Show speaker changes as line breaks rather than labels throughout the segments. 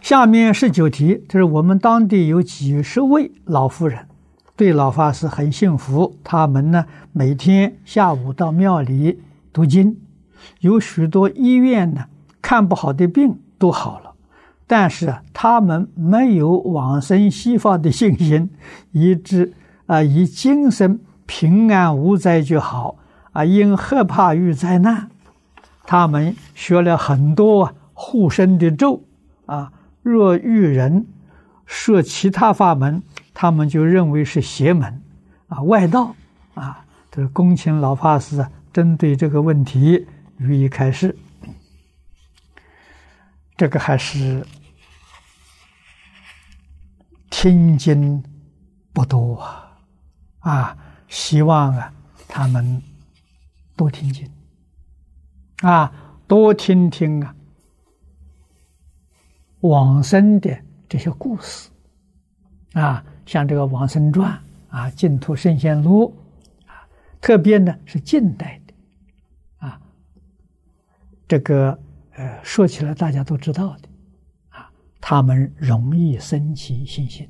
下面19题，这是我们当地有几十位老妇人，对老法师很信服。他们呢，每天下午到庙里读经，有许多医院呢看不好的病都好了，但是他们没有往生西方的信心，以精神平安无灾就好因害怕遇灾难，他们学了很多护身的咒若遇人设其他法门，他们就认为是邪门外道这恭请老法师针对这个问题予以开示。这个还是听经不多希望他们多听经多听听往生的这些故事像这个往生传净土圣贤录特别呢是近代的这个说起来大家都知道的他们容易生起信心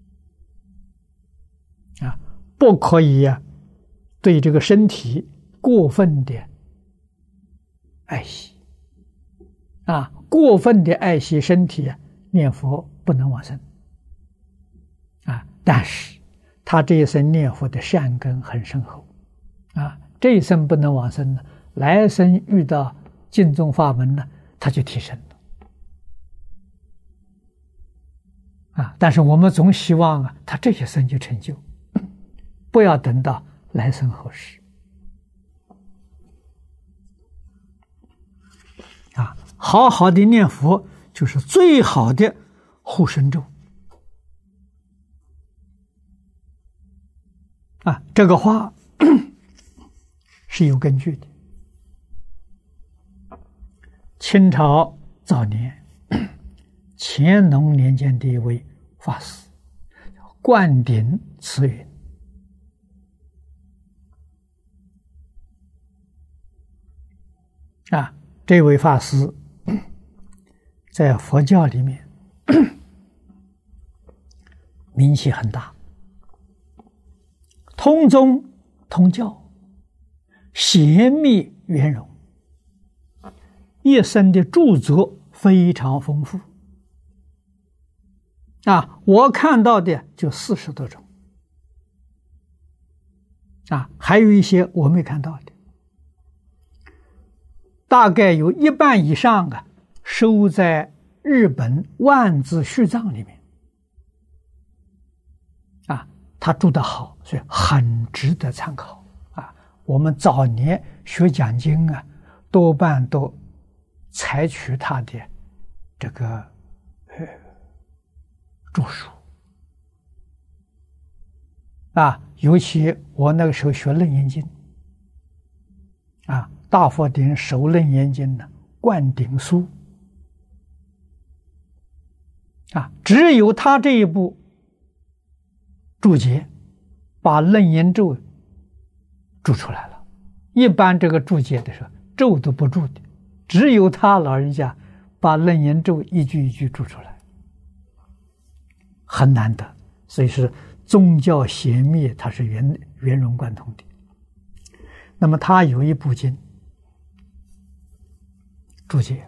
不可以对这个身体过分的爱惜过分的爱惜身体念佛不能往生但是他这一生念佛的善根很深厚这一生不能往生呢，来生遇到净宗法门呢，他就提升了但是我们总希望他这一生就成就，不要等到来生后世好好的念佛就是最好的护身咒这个话是有根据的。清朝早年乾隆年间的一位法师灌顶慈云这位法师在佛教里面名气很大，通宗通教，贤密圆融，一生的著作非常丰富我看到的就40多种还有一些我没看到的，大概有一半以上收在日本万字序藏里面他注得好，所以很值得参考我们早年学讲经多半都采取他的这个著述尤其我那个时候学楞严经大佛顶首楞严经呢灌顶书只有他这一部注解把楞严咒注出来了，一般这个注解的时候咒都不注的，只有他老人家把楞严咒一句一句注出来，很难得，所以是宗教贤密，它是圆融贯通的。那么他有一部经注解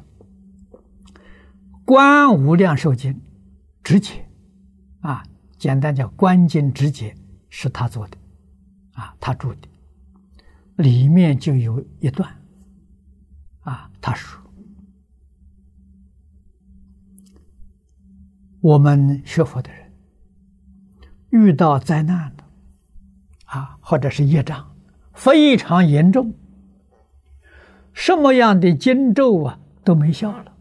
观无量寿经直解简单叫观经直解，是他做的他注的，里面就有一段他说我们学佛的人遇到灾难的或者是业障非常严重，什么样的经咒都没效了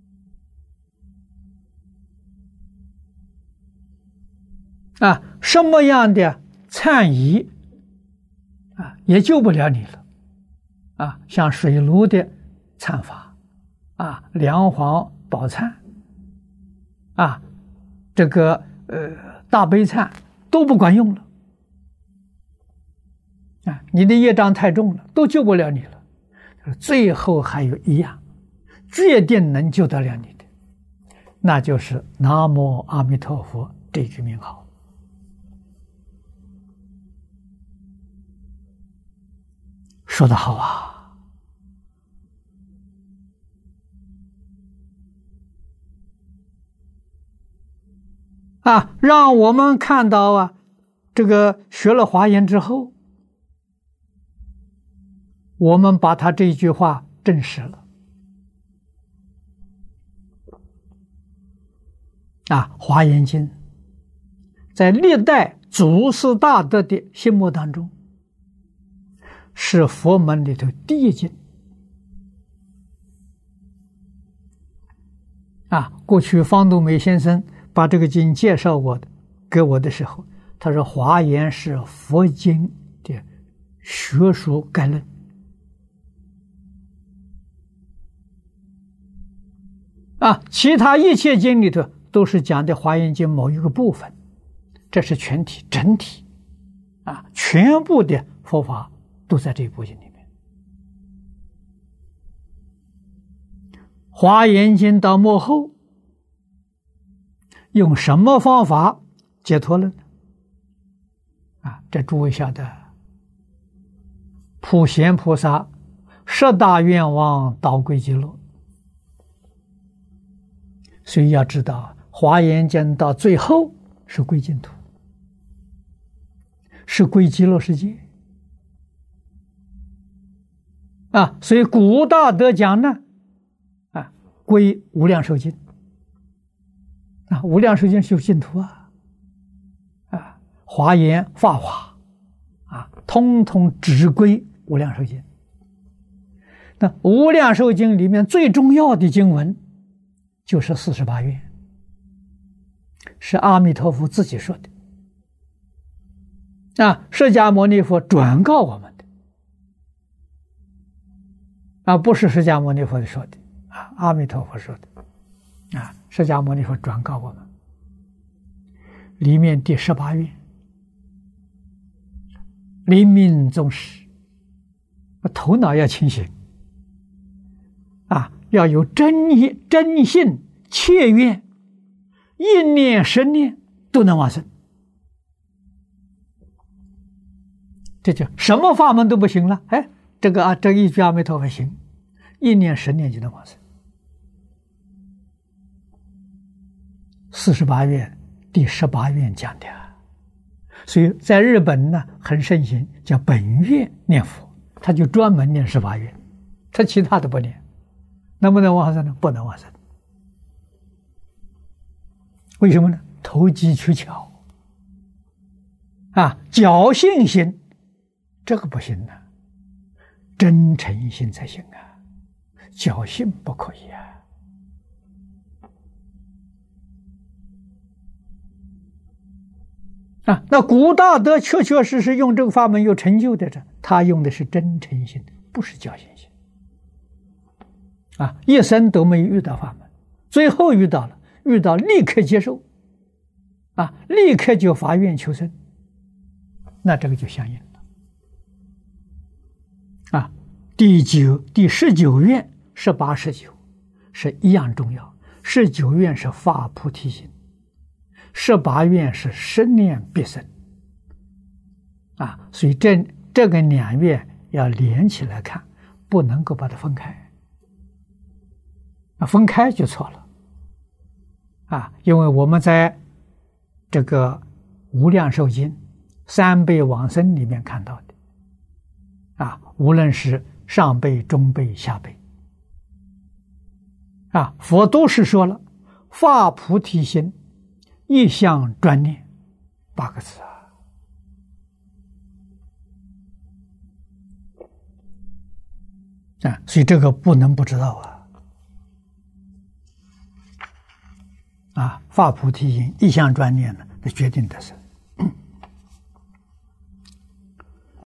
什么样的忏仪也救不了你了像水炉的忏法梁皇宝忏这个大悲忏都不管用了你的业障太重了，都救不了你了。最后还有一样决定能救得了你的， 那就是南无阿弥陀佛这句名号。说得好啊！让我们看到这个学了华严之后，我们把他这句话证实了。华严经在历代祖师大德的心目当中，是佛门里头第一经。过去方东美先生把这个经介绍给我的时候，他说华严是佛经的学术概论。其他一切经里头都是讲的华严经某一个部分，这是全体整体全部的佛法都在这部经里面。华严经到末后用什么方法解脱了呢？这诸位晓得，普贤菩萨10大愿望导归极乐。所以要知道，华严经到最后是归净土，是归极乐世界。所以古大德讲呢，归无量寿经。无量寿经是净土华严法华通通只归无量寿经。那无量寿经里面最重要的经文就是48愿，是阿弥陀佛自己说的释迦牟尼佛转告我们的不是释迦牟尼佛说的阿弥陀佛说的释迦牟尼佛转告我们。里面第18愿，临命终时，头脑要清醒要有真信切愿，一念10念都能往生。这就什么法门都不行了，这一句阿弥陀佛行，一念10念就能往生。48愿第18愿讲的所以在日本呢很盛行，叫本愿念佛，他就专门念18愿，他其他的不念。能不能往生呢？不能往生。为什么呢？投机取巧侥幸心这个不行真诚心才行侥幸不可以那古大德确确实实用这个法门有成就的他用的是真诚心，不是侥幸心一生都没有遇到法门，最后遇到立刻接受立刻就发愿求生，那这个就相应了第19愿18、19是一样重要。19愿是发菩提心，18愿是10念必生所以这个2愿要连起来看，不能够把它分开分开就错了因为我们在这个无量寿经3辈往生里面看到的无论是上辈、中辈、下辈佛都是说了发菩提心，一向专念8个字所以这个不能不知道发菩提心，一向专念呢，那决定的是